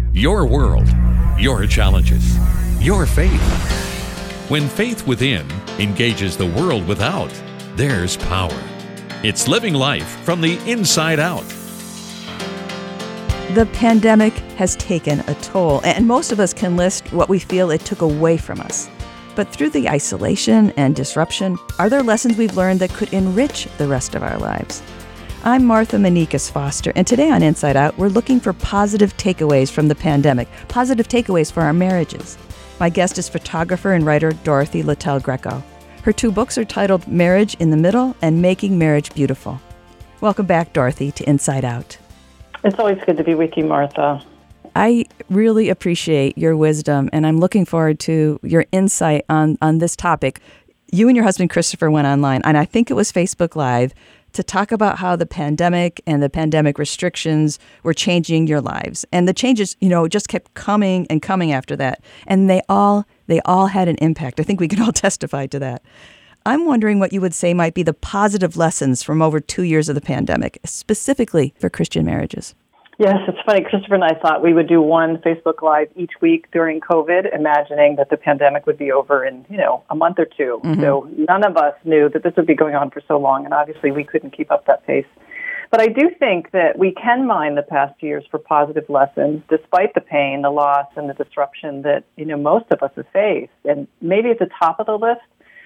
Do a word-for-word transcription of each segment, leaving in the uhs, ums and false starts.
Your world, your challenges, your faith. When faith within engages the world without, there's power. It's living life from the inside out. The pandemic has taken a toll, and most of us can list what we feel it took away from us. But through the isolation and disruption, are there lessons we've learned that could enrich the rest of our lives? I'm Martha Manikas Foster, and today on Inside Out, we're looking for positive takeaways from the pandemic, positive takeaways for our marriages. My guest is photographer and writer Dorothy Littell Greco. Her two books are titled Marriage in the Middle and Making Marriage Beautiful. Welcome back, Dorothy, to Inside Out. It's always good to be with you, Martha. I really appreciate your wisdom, and I'm looking forward to your insight on, on this topic. You and your husband, Christopher, went online, and I think it was Facebook Live, to talk about how the pandemic and the pandemic restrictions were changing your lives. And the changes, you know, just kept coming and coming after that. And they all they all had an impact. I think we can all testify to that. I'm wondering what you would say might be the positive lessons from over two years of the pandemic, specifically for Christian marriages. Yes, it's funny. Christopher and I thought we would do one Facebook Live each week during COVID, imagining that the pandemic would be over in, you know, a month or two. Mm-hmm. So none of us knew that this would be going on for so long, and obviously we couldn't keep up that pace. But I do think that we can mine the past years for positive lessons, despite the pain, the loss, and the disruption that, you know, most of us have faced. And maybe at the top of the list,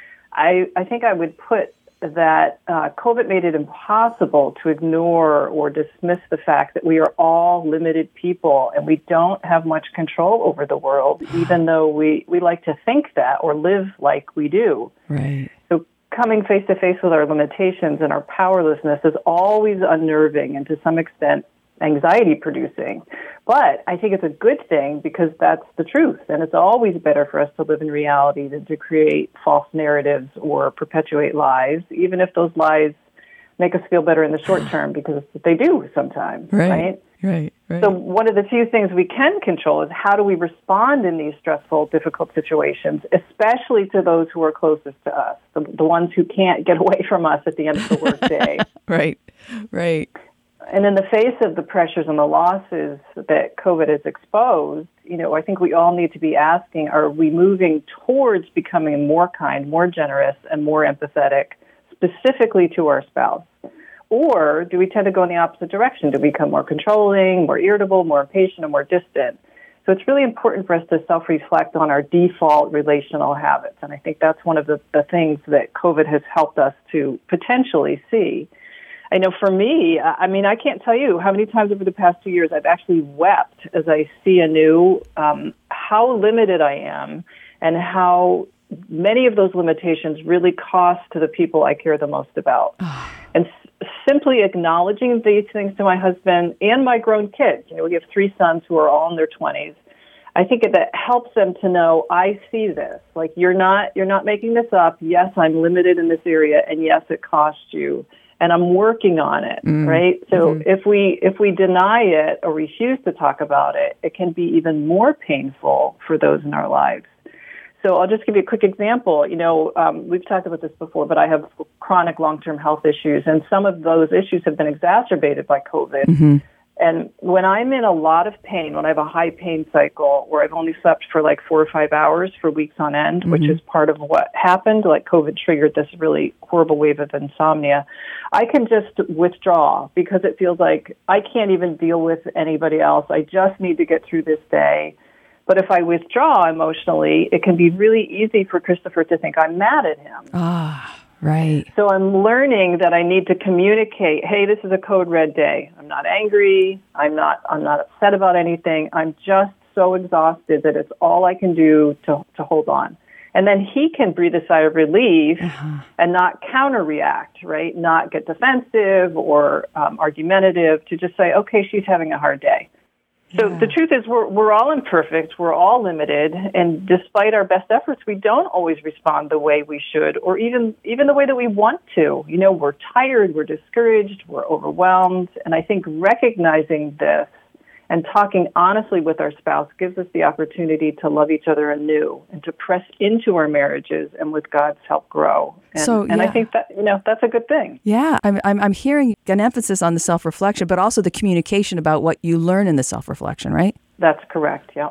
I, I think I would put that uh, COVID made it impossible to ignore or dismiss the fact that we are all limited people and we don't have much control over the world, even though we, we like to think that or live like we do. Right. So coming face to face with our limitations and our powerlessness is always unnerving and to some extent anxiety producing. But I think it's a good thing because that's the truth. And it's always better for us to live in reality than to create false narratives or perpetuate lies, even if those lies make us feel better in the short term, because they do sometimes, right? Right, right, right. So one of the few things we can control is how do we respond in these stressful, difficult situations, especially to those who are closest to us, the, the ones who can't get away from us at the end of the workday. Right, right. And in the face of the pressures and the losses that COVID has exposed, you know, I think we all need to be asking, are we moving towards becoming more kind, more generous, and more empathetic, specifically to our spouse? Or do we tend to go in the opposite direction? Do we become more controlling, more irritable, more impatient, and more distant? So it's really important for us to self-reflect on our default relational habits. And I think that's one of the, the things that COVID has helped us to potentially see. I know for me, I mean, I can't tell you how many times over the past two years I've actually wept as I see anew um, how limited I am and how many of those limitations really cost to the people I care the most about. And s- simply acknowledging these things to my husband and my grown kids, you know, we have three sons who are all in their twenties. I think that helps them to know, I see this. Like, you're not, you're not making this up. Yes, I'm limited in this area, and yes, it costs you. And I'm working on it, mm, right? So mm-hmm. if we if we deny it or refuse to talk about it, it can be even more painful for those in our lives. So I'll just give you a quick example. You know, um, we've talked about this before, but I have chronic long-term health issues, and some of those issues have been exacerbated by COVID. Mm-hmm. And when I'm in a lot of pain, when I have a high pain cycle where I've only slept for like four or five hours for weeks on end, mm-hmm. which is part of what happened, like COVID triggered this really horrible wave of insomnia, I can just withdraw because it feels like I can't even deal with anybody else. I just need to get through this day. But if I withdraw emotionally, it can be really easy for Christopher to think I'm mad at him. Ah. Right. So I'm learning that I need to communicate, hey, this is a code red day. I'm not angry. I'm not I'm not upset about anything. I'm just so exhausted that it's all I can do to, to hold on. And then he can breathe a sigh of relief uh-huh. and not counter-react, right? Not get defensive or um, argumentative, to just say, okay, she's having a hard day. So yeah. The truth is we're we're all imperfect, we're all limited, and despite our best efforts, we don't always respond the way we should or even even the way that we want to. You know, we're tired, we're discouraged, we're overwhelmed, and I think recognizing this and talking honestly with our spouse gives us the opportunity to love each other anew and to press into our marriages and with God's help grow. And, so, and yeah. I think that, you know, that's a good thing. Yeah, I'm, I'm I'm hearing an emphasis on the self-reflection, but also the communication about what you learn in the self-reflection, right? That's correct, yeah.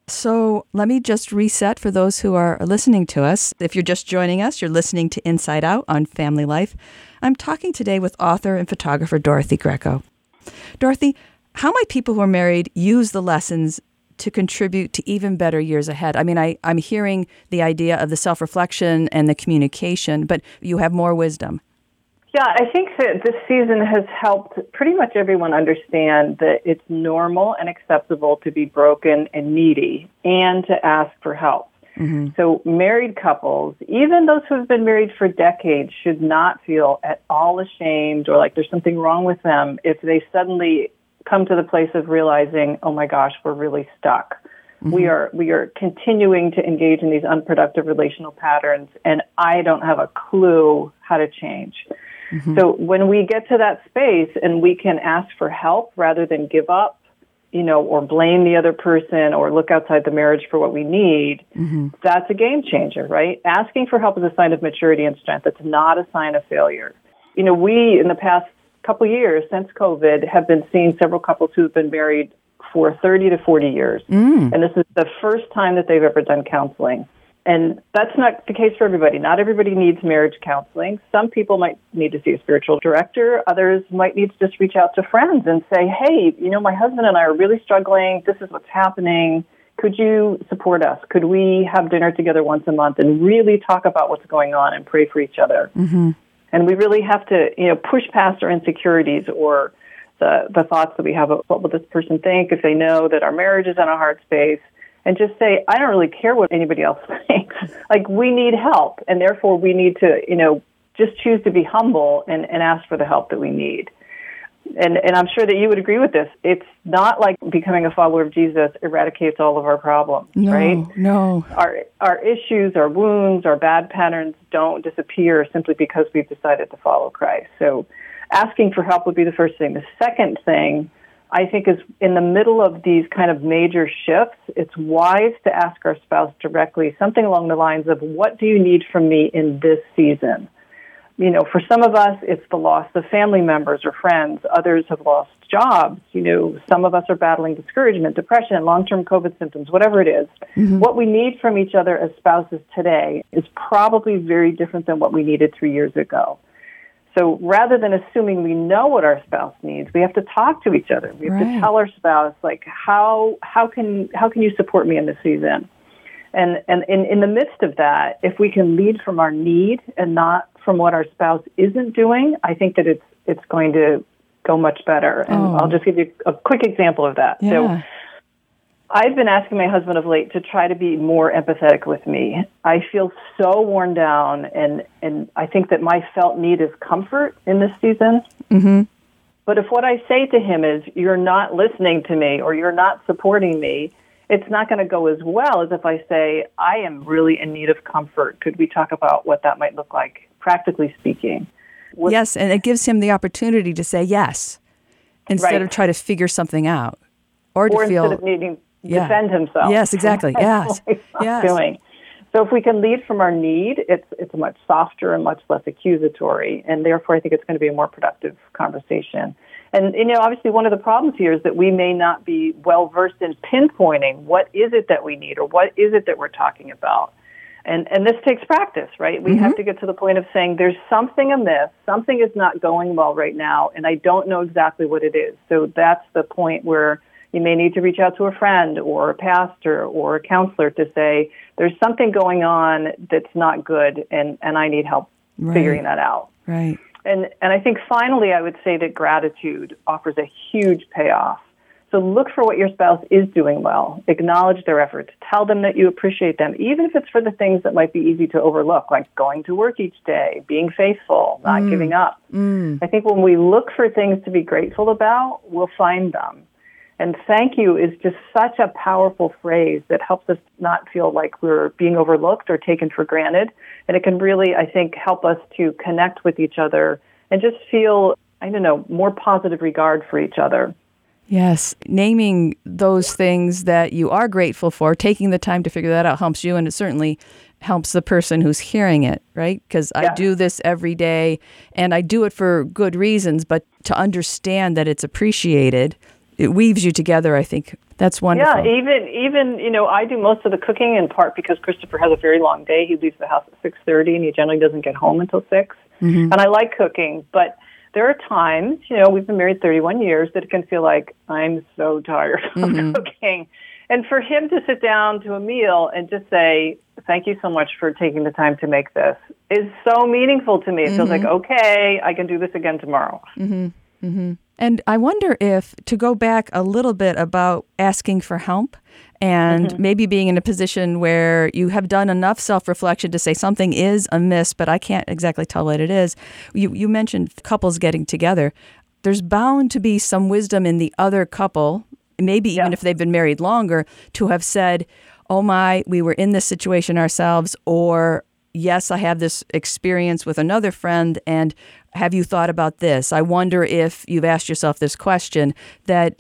So let me just reset for those who are listening to us. If you're just joining us, you're listening to Inside Out on Family Life. I'm talking today with author and photographer Dorothy Greco. Dorothy, how might people who are married use the lessons to contribute to even better years ahead? I mean, I, I'm hearing the idea of the self-reflection and the communication, but you have more wisdom. Yeah, I think that this season has helped pretty much everyone understand that it's normal and acceptable to be broken and needy and to ask for help. Mm-hmm. So married couples, even those who have been married for decades, should not feel at all ashamed or like there's something wrong with them if they suddenly come to the place of realizing, oh my gosh, we're really stuck. Mm-hmm. We are we are continuing to engage in these unproductive relational patterns, and I don't have a clue how to change. Mm-hmm. So when we get to that space and we can ask for help rather than give up, you know, or blame the other person or look outside the marriage for what we need, mm-hmm. that's a game changer, right? Asking for help is a sign of maturity and strength. It's not a sign of failure. You know, we, in the past couple years, since COVID, have been seeing several couples who have been married for thirty to forty years. Mm. And this is the first time that they've ever done counseling. And that's not the case for everybody. Not everybody needs marriage counseling. Some people might need to see a spiritual director. Others might need to just reach out to friends and say, hey, you know, my husband and I are really struggling. This is what's happening. Could you support us? Could we have dinner together once a month and really talk about what's going on and pray for each other? Mm-hmm. And we really have to, you know, push past our insecurities or the, the thoughts that we have of what will this person think if they know that our marriage is in a hard space. And just say, I don't really care what anybody else thinks. Like, we need help, and therefore we need to, you know, just choose to be humble and, and ask for the help that we need. And and I'm sure that you would agree with this. It's not like becoming a follower of Jesus eradicates all of our problems, no, right? No, Our our issues, our wounds, our bad patterns don't disappear simply because we've decided to follow Christ. So asking for help would be the first thing. The second thing, I think, is in the middle of these kind of major shifts, it's wise to ask our spouse directly something along the lines of, what do you need from me in this season? You know, for some of us, it's the loss of family members or friends. Others have lost jobs. You know, some of us are battling discouragement, depression, long-term COVID symptoms, whatever it is. Mm-hmm. What we need from each other as spouses today is probably very different than what we needed three years ago. So rather than assuming we know what our spouse needs, we have to talk to each other. We have right. to tell our spouse, like, how how can how can you support me in this season? And and in, in the midst of that, if we can lead from our need and not from what our spouse isn't doing, I think that it's it's going to go much better. And oh. I'll just give you a quick example of that. Yeah. So I've been asking my husband of late to try to be more empathetic with me. I feel so worn down, and, and I think that my felt need is comfort in this season. Mm-hmm. But if what I say to him is, you're not listening to me or you're not supporting me, it's not going to go as well as if I say, I am really in need of comfort. Could we talk about what that might look like, practically speaking? What- yes, and it gives him the opportunity to say yes instead right. of try to figure something out. Or to or feel... instead of needing... Yeah. defend himself. Yes, exactly. Yes. yes. Doing. So if we can lead from our need, it's it's much softer and much less accusatory, and therefore I think it's going to be a more productive conversation. And, you know, obviously one of the problems here is that we may not be well-versed in pinpointing what is it that we need or what is it that we're talking about. And and this takes practice, right? We mm-hmm. have to get to the point of saying there's something amiss, something is not going well right now, and I don't know exactly what it is. So that's the point where you may need to reach out to a friend or a pastor or a counselor to say, there's something going on that's not good, and, and I need help right. figuring that out. Right. And and I think finally I would say that gratitude offers a huge payoff. So look for what your spouse is doing well. Acknowledge their efforts. Tell them that you appreciate them, even if it's for the things that might be easy to overlook, like going to work each day, being faithful, not mm. giving up. Mm. I think when we look for things to be grateful about, we'll find them. And thank you is just such a powerful phrase that helps us not feel like we're being overlooked or taken for granted. And it can really, I think, help us to connect with each other and just feel, I don't know, more positive regard for each other. Yes. Naming those things that you are grateful for, taking the time to figure that out helps you, and it certainly helps the person who's hearing it, right? Because I yeah. do this every day, and I do it for good reasons, but to understand that it's appreciated, it weaves you together, I think, That's wonderful. Yeah, even, even you know, I do most of the cooking in part because Christopher has a very long day. He leaves the house at six thirty, and he generally doesn't get home until six. Mm-hmm. And I like cooking, but there are times, you know, we've been married thirty-one years, that it can feel like I'm so tired mm-hmm. of cooking. And for him to sit down to a meal and just say, thank you so much for taking the time to make this, is so meaningful to me. It mm-hmm. feels like, okay, I can do this again tomorrow. Mm-hmm. Mm-hmm. And I wonder if, to go back a little bit about asking for help and mm-hmm. maybe being in a position where you have done enough self-reflection to say something is amiss, but I can't exactly tell what it is. You, you mentioned couples getting together. There's bound to be some wisdom in the other couple, maybe even yeah. if they've been married longer, to have said, oh my, we were in this situation ourselves, or yes, I have this experience with another friend, and have you thought about this? I wonder if you've asked yourself this question, that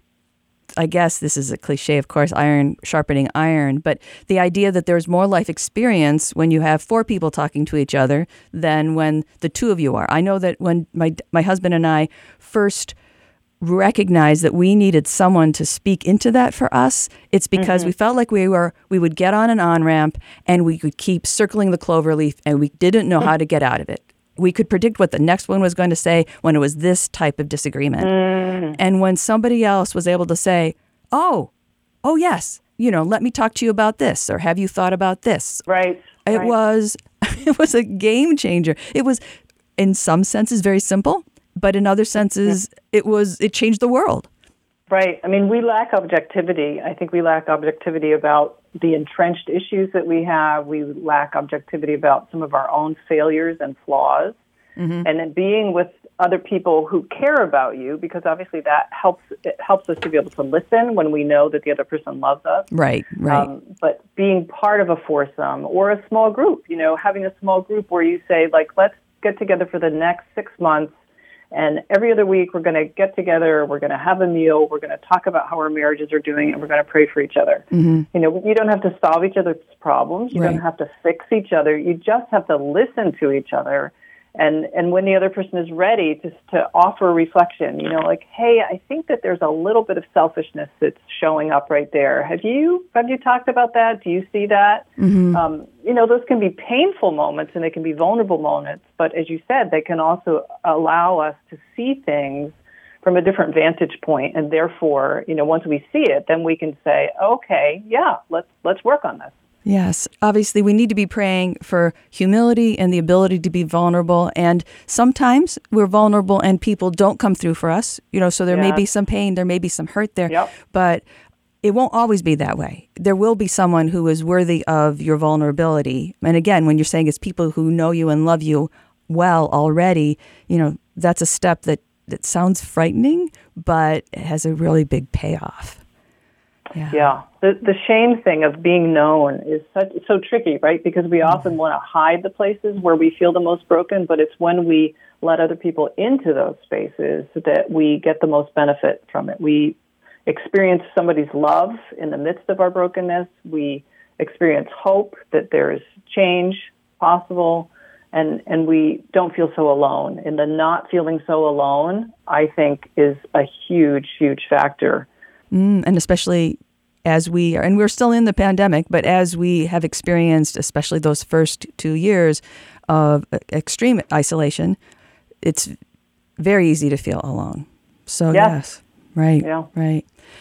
I guess this is a cliche, of course, iron sharpening iron, but the idea that there's more life experience when you have four people talking to each other than when the two of you are. I know that when my my husband and I first recognized that we needed someone to speak into that for us, it's because mm-hmm. we felt like we were we would get on an on-ramp and we could keep circling the clover leaf and we didn't know how to get out of it. We could predict what the next one was going to say when it was this type of disagreement. Mm. And when somebody else was able to say, oh, oh yes, you know, let me talk to you about this, or have you thought about this? Right. It right. was it was a game changer. It was, in some senses, very simple, but in other senses, it was it changed the world. Right. I mean, we lack objectivity. I think we lack objectivity about the entrenched issues that we have. We lack objectivity about some of our own failures and flaws. Mm-hmm. And then being with other people who care about you, because obviously that helps it helps us to be able to listen when we know that the other person loves us. Right, right. Um, but being part of a foursome or a small group, you know, having a small group where you say, like, let's get together for the next six months. And every other week, we're going to get together, we're going to have a meal, we're going to talk about how our marriages are doing, and we're going to pray for each other. Mm-hmm. You know, you don't have to solve each other's problems. You right. don't have to fix each other. You just have to listen to each other. And and when the other person is ready to to offer reflection, you know, like, hey, I think that there's a little bit of selfishness that's showing up right there. Have you have you talked about that? Do you see that? Mm-hmm. Um, you know, those can be painful moments and they can be vulnerable moments. But as you said, they can also allow us to see things from a different vantage point. And therefore, you know, once we see it, then we can say, okay, yeah, let's let's work on this. Yes. Obviously, we need to be praying for humility and the ability to be vulnerable. And sometimes we're vulnerable and people don't come through for us. You know, so there yeah. may be some pain, there may be some hurt there. Yep. But it won't always be that way. There will be someone who is worthy of your vulnerability. And again, when you're saying it's people who know you and love you well already, you know, that's a step that, that sounds frightening, but it has a really big payoff. Yeah. yeah. The the shame thing of being known is such it's so tricky, right? Because we often mm-hmm. want to hide the places where we feel the most broken, but it's when we let other people into those spaces that we get the most benefit from it. We experience somebody's love in the midst of our brokenness. We experience hope that there is change possible, and, and we don't feel so alone. And the not feeling so alone, I think, is a huge, huge factor. Mm, and especially as we are, and we're still in the pandemic, but as we have experienced, especially those first two years of extreme isolation, it's very easy to feel alone. So yes, yes right, yeah. right.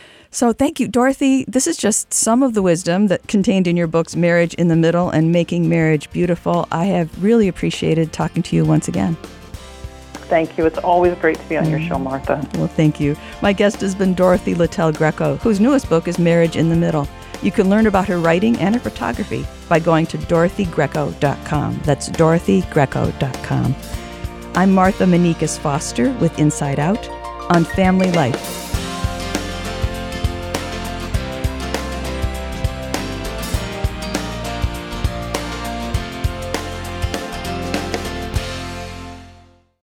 So thank you, Dorothy. This is just some of the wisdom that contained in your books, Marriage in the Middle and Making Marriage Beautiful. I have really appreciated talking to you once again. Thank you. It's always great to be on your show, Martha. Well, thank you. My guest has been Dorothy Littell Greco, whose newest book is Marriage in the Middle. You can learn about her writing and her photography by going to dorothy greco dot com. That's dorothy greco dot com. I'm Martha Manikas Foster with Inside Out on Family Life.